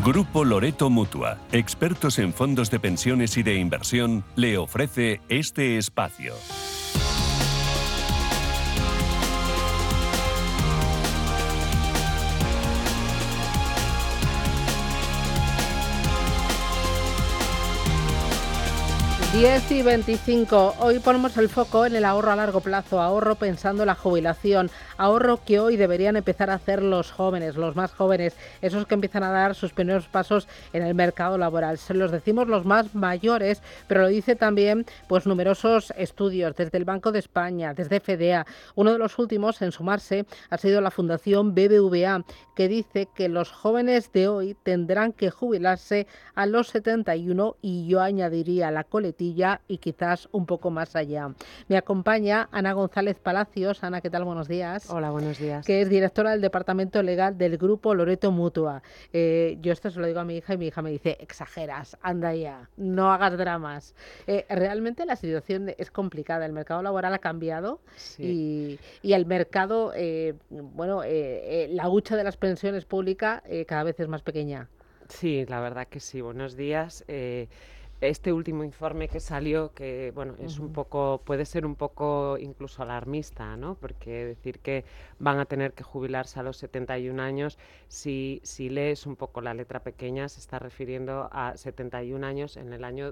Grupo Loreto Mutua, expertos en fondos de pensiones y de inversión, le ofrece este espacio. Diez y 25. Hoy ponemos el foco en el ahorro a largo plazo, ahorro pensando en la jubilación, ahorro que hoy deberían empezar a hacer los jóvenes, los más jóvenes, esos que empiezan a dar sus primeros pasos en el mercado laboral. Se los decimos los más mayores, pero lo dice también pues numerosos estudios desde el Banco de España, desde FEDEA. Uno de los últimos en sumarse ha sido la Fundación BBVA, que dice que los jóvenes de hoy tendrán que jubilarse a los 71 y yo añadiría la coletilla y quizás un poco más allá. Me acompaña Ana González Palacios. Ana, ¿qué tal? Buenos días. Hola, buenos días. Que es directora del Departamento Legal del Grupo Loreto Mutua. Yo esto se lo digo a mi hija y mi hija me dice, exageras, anda ya, no hagas dramas. Realmente la situación es complicada, el mercado laboral ha cambiado y el mercado, la hucha de las pensiones públicas cada vez es más pequeña. Sí, la verdad que sí. Buenos días. Este último informe que salió, que bueno, es un poco, puede ser un poco incluso alarmista, ¿no? Porque decir que van a tener que jubilarse a los 71 años, si lees un poco la letra pequeña, se está refiriendo a 71 años en el año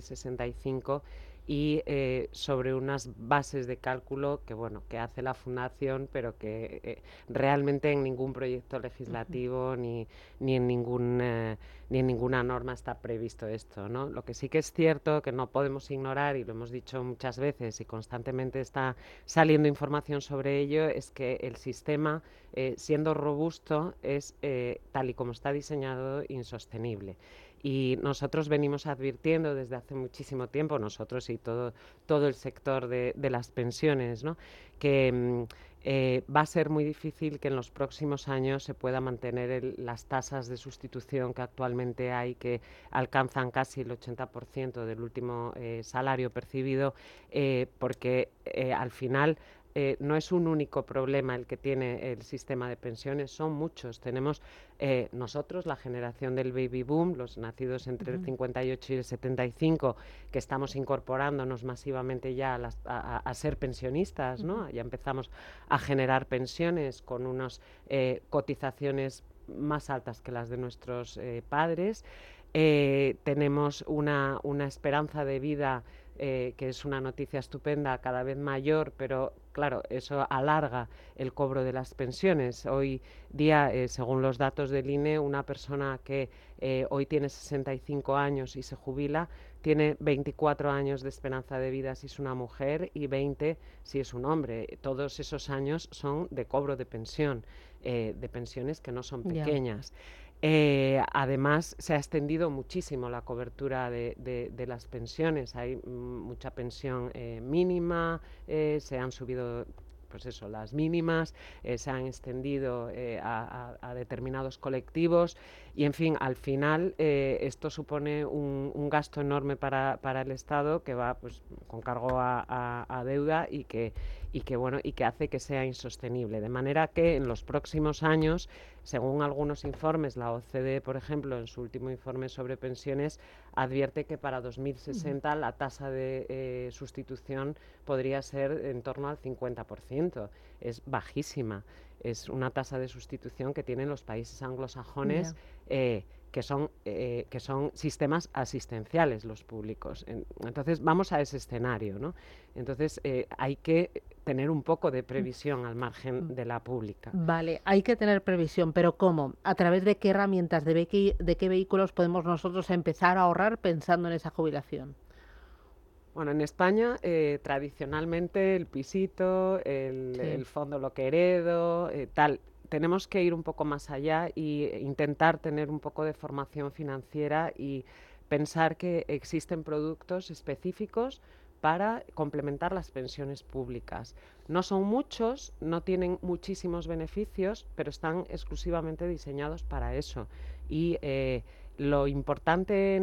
2065 y sobre unas bases de cálculo que bueno, que hace la Fundación, pero que realmente en ningún proyecto legislativo ni en ninguna norma está previsto esto, ¿no? Lo que sí que es cierto, que no podemos ignorar, y lo hemos dicho muchas veces y constantemente está saliendo información sobre ello, es que el sistema, siendo robusto, es, tal y como está diseñado, insostenible. Y nosotros venimos advirtiendo desde hace muchísimo tiempo, nosotros y todo el sector de las pensiones, ¿no? Que va a ser muy difícil que en los próximos años se pueda mantener las tasas de sustitución que actualmente hay, que alcanzan casi el 80% del último salario percibido, porque al final no es un único problema el que tiene el sistema de pensiones, son muchos. Tenemos nosotros, la generación del baby boom, los nacidos entre el 58 y el 75, que estamos incorporándonos masivamente ya a ser pensionistas, ¿no? Ya empezamos a generar pensiones con unas cotizaciones más altas que las de nuestros padres. Tenemos una esperanza de vida que es una noticia estupenda, cada vez mayor, pero claro, eso alarga el cobro de las pensiones. Hoy día, según los datos del INE, una persona que hoy tiene 65 años y se jubila, tiene 24 años de esperanza de vida si es una mujer y 20 si es un hombre. Todos esos años son de cobro de pensión, de pensiones que no son pequeñas. Además, se ha extendido muchísimo la cobertura de las pensiones. Hay mucha pensión mínima, se han subido pues eso, las mínimas, se han extendido a determinados colectivos y, en fin, al final esto supone un gasto enorme para el Estado que va pues con cargo a deuda y que hace que sea insostenible. De manera que en los próximos años, según algunos informes, la OCDE, por ejemplo, en su último informe sobre pensiones, advierte que para 2060 la tasa de sustitución podría ser en torno al 50%. Es bajísima. Es una tasa de sustitución que tienen los países anglosajones, que son sistemas asistenciales los públicos. Entonces vamos a ese escenario, ¿no? Entonces hay que tener un poco de previsión al margen de la pública. Vale, hay que tener previsión, pero ¿cómo? ¿A través de qué herramientas, de qué vehículos podemos nosotros empezar a ahorrar pensando en esa jubilación? Bueno, en España tradicionalmente el pisito, el fondo lo que heredo, tal. Tenemos que ir un poco más allá e intentar tener un poco de formación financiera y pensar que existen productos específicos para complementar las pensiones públicas. No son muchos, no tienen muchísimos beneficios, pero están exclusivamente diseñados para eso. Y lo importante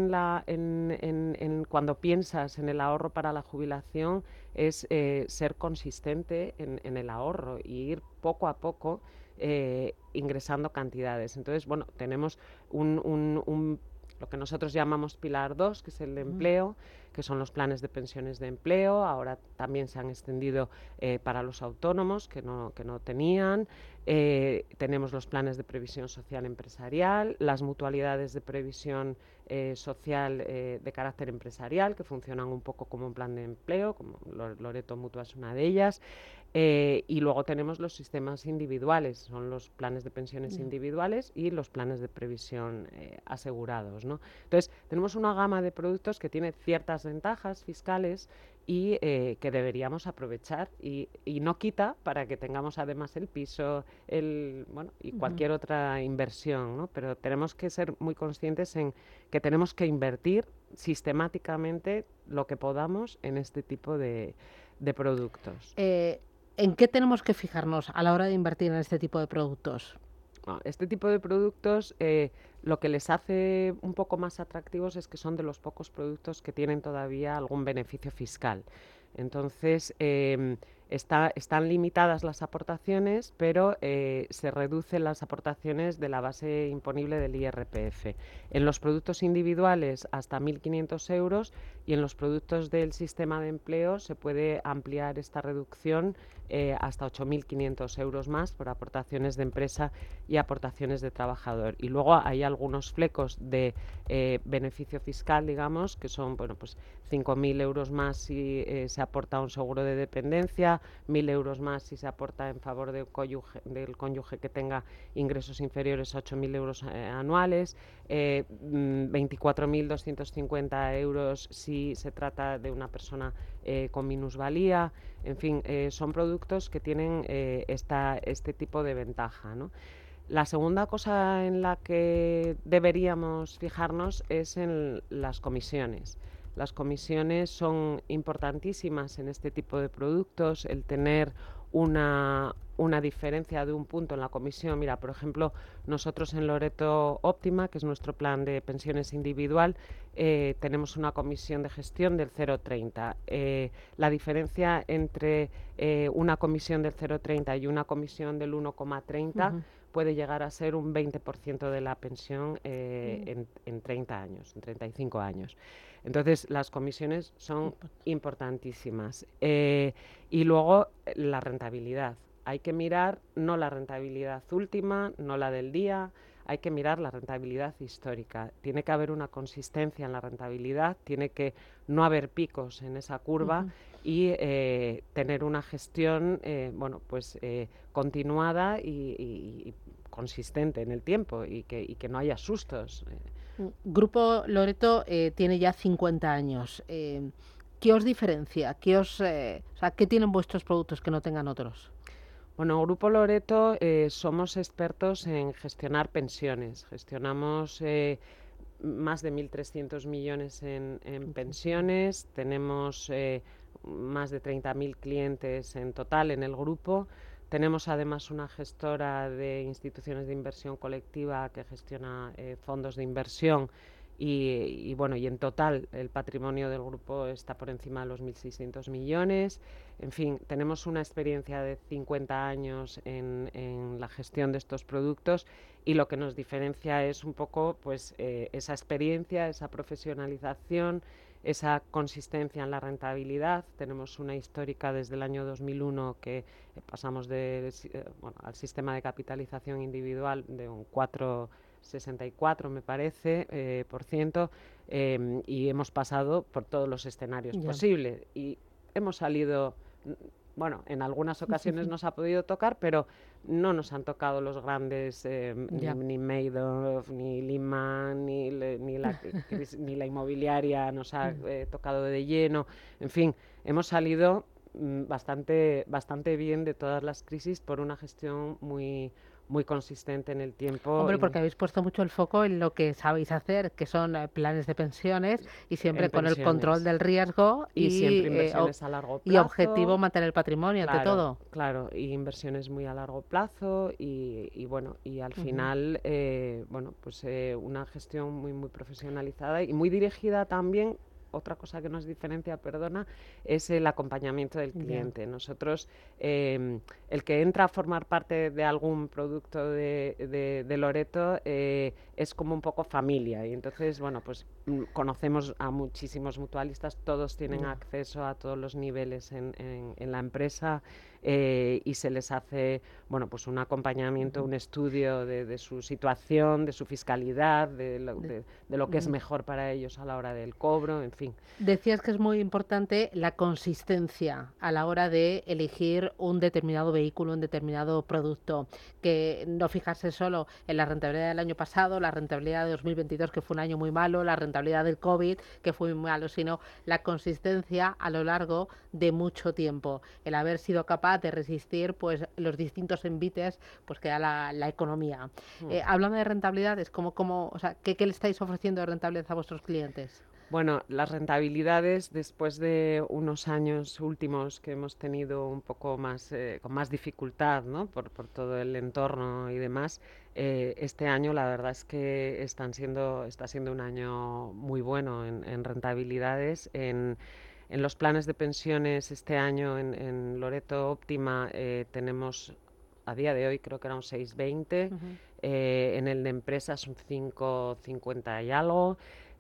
cuando piensas en el ahorro para la jubilación es ser consistente en el ahorro y ir poco a poco ingresando cantidades. Entonces, bueno, tenemos lo que nosotros llamamos pilar 2, que es el de empleo, que son los planes de pensiones de empleo. Ahora también se han extendido para los autónomos que no tenían. Tenemos los planes de previsión social empresarial, las mutualidades de previsión social de carácter empresarial, que funcionan un poco como un plan de empleo, como Loreto Mutua es una de ellas. Y luego tenemos los sistemas individuales, son los planes de pensiones individuales y los planes de previsión asegurados, ¿no? Entonces, tenemos una gama de productos que tiene ciertas ventajas fiscales y que deberíamos aprovechar y no quita para que tengamos además el piso y cualquier otra inversión, ¿no? Pero tenemos que ser muy conscientes en que tenemos que invertir sistemáticamente lo que podamos en este tipo de productos. ¿En qué tenemos que fijarnos a la hora de invertir en este tipo de productos? Este tipo de productos lo que les hace un poco más atractivos es que son de los pocos productos que tienen todavía algún beneficio fiscal. Entonces, están limitadas las aportaciones, pero se reducen las aportaciones de la base imponible del IRPF. En los productos individuales hasta 1.500 euros y en los productos del sistema de empleo se puede ampliar esta reducción hasta 8.500 euros más por aportaciones de empresa y aportaciones de trabajador. Y luego hay algunos flecos de beneficio fiscal, digamos, que son 5.000 euros más si se aporta un seguro de dependencia, 1.000 euros más si se aporta en favor del cónyuge que tenga ingresos inferiores a 8.000 euros anuales, 24.250 euros si se trata de una persona con minusvalía. En fin, son productos que tienen este tipo de ventaja, ¿no? La segunda cosa en la que deberíamos fijarnos es en las comisiones. Las comisiones son importantísimas en este tipo de productos, el tener una diferencia de un punto en la comisión. Mira, por ejemplo, nosotros en Loreto Óptima, que es nuestro plan de pensiones individual, tenemos una comisión de gestión del 0,30. La diferencia entre una comisión del 0,30 y una comisión del 1,30 puede llegar a ser un 20% de la pensión en 30 años, en 35 años. Entonces, las comisiones son importantísimas. Y luego, la rentabilidad. Hay que mirar no la rentabilidad última, no la del día, hay que mirar la rentabilidad histórica. Tiene que haber una consistencia en la rentabilidad, tiene que no haber picos en esa curva y tener una gestión continuada y consistente en el tiempo y que no haya sustos. Grupo Loreto tiene ya 50 años. ¿Qué os diferencia? ¿Qué tienen vuestros productos que no tengan otros? Bueno, Grupo Loreto somos expertos en gestionar pensiones. Gestionamos más de 1.300 millones en pensiones. Tenemos más de 30.000 clientes en total en el grupo. Tenemos además una gestora de instituciones de inversión colectiva que gestiona fondos de inversión y en total el patrimonio del grupo está por encima de los 1.600 millones. En fin, tenemos una experiencia de 50 años en la gestión de estos productos y lo que nos diferencia es un poco esa experiencia, esa profesionalización, esa consistencia en la rentabilidad. Tenemos una histórica desde el año 2001 que pasamos al sistema de capitalización individual de un 4,64 me parece por ciento y hemos pasado por todos los escenarios posibles y hemos salido, en algunas ocasiones nos ha podido tocar, pero no nos han tocado los grandes ni Madoff, ni Lehman, ni la inmobiliaria nos ha tocado de lleno. En fin, hemos salido bastante bien de todas las crisis por una gestión muy consistente en el tiempo. Hombre, porque habéis puesto mucho el foco en lo que sabéis hacer, que son planes de pensiones y siempre con el control del riesgo y siempre inversiones a largo plazo. Y objetivo mantener el patrimonio ante todo. Claro, y inversiones muy a largo plazo y al final, una gestión muy profesionalizada y muy dirigida también otra cosa que nos diferencia, perdona, es el acompañamiento del cliente. Nosotros, el que entra a formar parte de algún producto de Loreto es como un poco familia, y entonces, bueno, pues conocemos a muchísimos mutualistas, todos tienen acceso a todos los niveles en la empresa, y se les hace, bueno, pues un acompañamiento, un estudio de su situación, de su fiscalidad, de lo que es mejor para ellos a la hora del cobro, en fin. Decías que es muy importante la consistencia a la hora de elegir un determinado vehículo, un determinado producto, que no fijarse solo en la rentabilidad del año pasado, la rentabilidad de 2022, que fue un año muy malo, la rentabilidad del COVID, que fue muy malo, sino la consistencia a lo largo de mucho tiempo, el haber sido capaz de resistir pues los distintos envites pues que da la economía. Hablando de rentabilidades, o sea, ¿qué le estáis ofreciendo de rentabilidad a vuestros clientes? Bueno, las rentabilidades, después de unos años últimos que hemos tenido un poco más, con más dificultad, ¿no? por todo el entorno y demás, este año la verdad es que está siendo un año muy bueno en rentabilidades. En los planes de pensiones este año en Loreto Óptima tenemos a día de hoy creo que era un 6,20, en el de empresas un 5,50 y algo.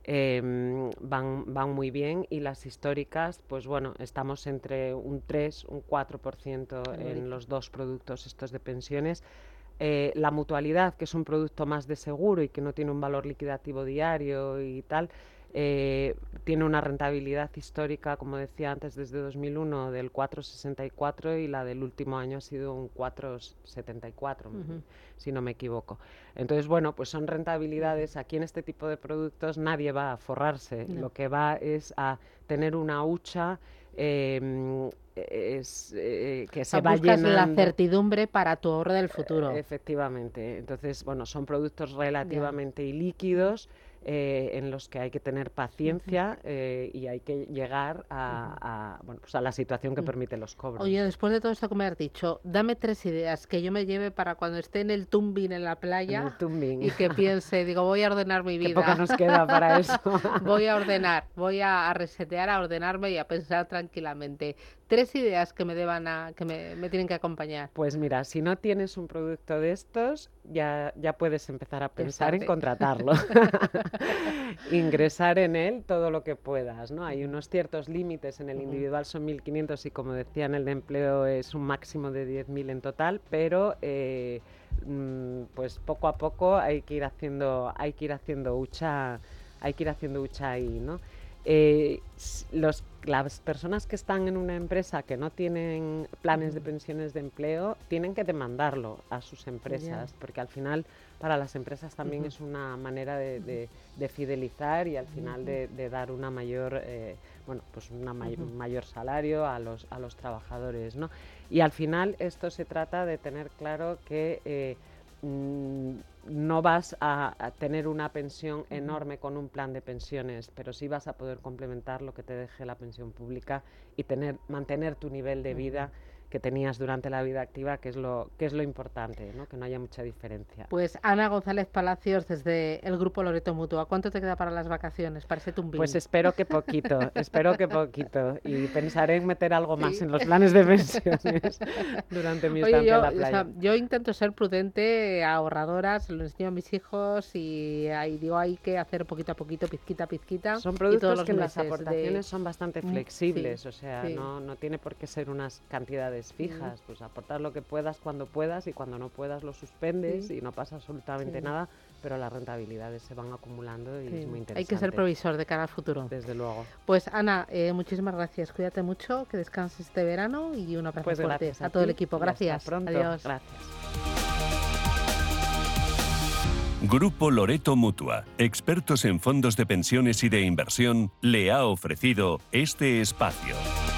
Van muy bien, y las históricas, pues bueno, estamos entre un 3, un 4% en los dos productos estos de pensiones. La mutualidad, que es un producto más de seguro y que no tiene un valor liquidativo diario y tal, tiene una rentabilidad histórica, como decía antes, desde 2001 del 4,64, y la del último año ha sido un 4,74, si no me equivoco. Entonces, bueno, pues son rentabilidades. Aquí en este tipo de productos nadie va a forrarse, lo que va es a tener una hucha que se va llenando. La certidumbre para tu ahorro del futuro. Efectivamente. Entonces, bueno, son productos relativamente ilíquidos, en los que hay que tener paciencia, y hay que llegar a la situación que permite los cobros. Oye, después de todo esto que me has dicho, dame 3 ideas que yo me lleve para cuando esté en el tumbing en la playa, y que piense, digo, voy a ordenar mi vida. Qué poco nos queda para eso. Voy a ordenar, voy a resetear, a ordenarme y a pensar tranquilamente. 3 ideas que me tienen que acompañar. Pues mira, si no tienes un producto de estos, ya puedes empezar a pensar en contratarlo. Ingresar en él todo lo que puedas, ¿no? Hay unos ciertos límites, en el individual son 1.500, y como decía, en el de empleo es un máximo de 10.000 en total, pero pues poco a poco hay que ir haciendo hucha ahí, ¿no? Las personas que están en una empresa que no tienen planes de pensiones de empleo tienen que demandarlo a sus empresas, porque al final para las empresas también es una manera de fidelizar, y al final de dar una mayor mayor salario a los trabajadores, ¿no? Y al final esto se trata de tener claro que no vas a tener una pensión enorme con un plan de pensiones, pero sí vas a poder complementar lo que te deje la pensión pública y mantener tu nivel de vida que tenías durante la vida activa, que es lo importante, ¿no? Que no haya mucha diferencia. Pues Ana González Palacios, desde el Grupo Loreto Mutua, ¿cuánto te queda para las vacaciones, para ese tumbín? Pues espero que poquito, y pensaré en meter algo más en los planes de pensiones durante mi estancia en la playa. O sea, yo intento ser prudente, ahorradora, se lo enseño a mis hijos, y ahí digo, hay que hacer poquito a poquito, pizquita. Son productos que las aportaciones son bastante flexibles, o sea, no tiene por qué ser unas cantidades fijas, pues aportar lo que puedas cuando puedas, y cuando no puedas lo suspendes y no pasa absolutamente nada, pero las rentabilidades se van acumulando y es muy interesante. Hay que ser provisor de cara al futuro. Desde luego. Pues Ana, muchísimas gracias, cuídate mucho, que descanses este verano, y un abrazo fuerte a todo el equipo. Gracias. Hasta pronto. Adiós. Gracias. Grupo Loreto Mutua, expertos en fondos de pensiones y de inversión, le ha ofrecido este espacio.